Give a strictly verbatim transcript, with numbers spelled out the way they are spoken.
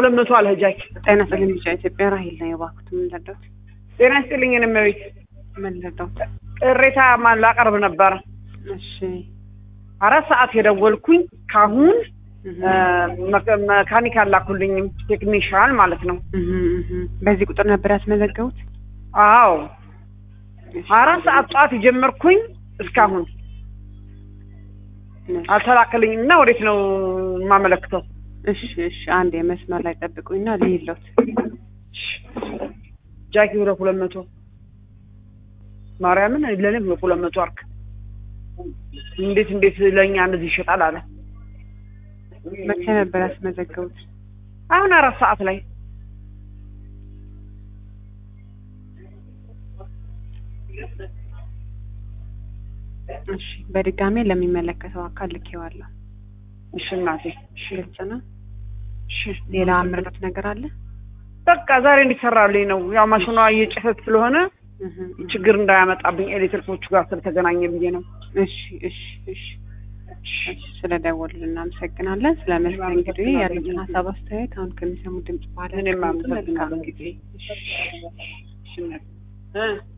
ሁለት መቶ አልህጃች ጤና ይስጥልኝ ብቻ ኢትዮጵያ ራሂል ነው የባኩት ምን ልርዳዎት? ጤና ይስጥልኝ እነመቤት ምን ልርዳዎት? ቅሬታ ማን ላቀርብ ነበር? እሺ አራት ሰዓት የደወልኩኝ ካሁን መካኒካል ላኩልኝም ቴክኒሻን ማለት ነው። በዚህ ቁጥር ነበር ያስመዘገቡት? አዎ አራት ሰዓት ጧት ጀመርኩኝ እስካሁን አልተላከልኝም እና ወዴት ነው የማመለክተው? እሺ እሺ አንዴ መስመር ላይ ጠብቁኝና ልይሎት። ጃኪ ወደ ሁለት መቶ ማርያምን ለኔ ሁለት መቶ አርክ እንዴት እንዴት ለኛ እንደዚህ ይሸጣል አለ። መቼ ነበር ያስመዘገቡት? አሁን አራት ሰዓት ላይ። እሺ በድጋሜ ለሚመለከተው አካል ልኬዋለሁ። እሺ እናቴ እሺ ግልጽ ነው። እሺ ሌላ አምርት ነገር አለ? በቃ ዛሬ እንዲሰራልኝ ነው። ያው ማሽኗ እየጨፈት ስለሆነ ችግር እንዳያመጣብኝ ኤሌክትሪኮቹ ጋር ስለተገናኘ ብዬ ነው። እሺ እሺ እሺ ስለደወሉልን እናመሰግናለን። ስለመስጠት እንግዲህ ያሉትን ሀሳብ አስተያየት አሁን ከሚሰሙ ድምጽ በኋላ እኔም አመሰግናለሁ። ጊዜ እሺ እሺ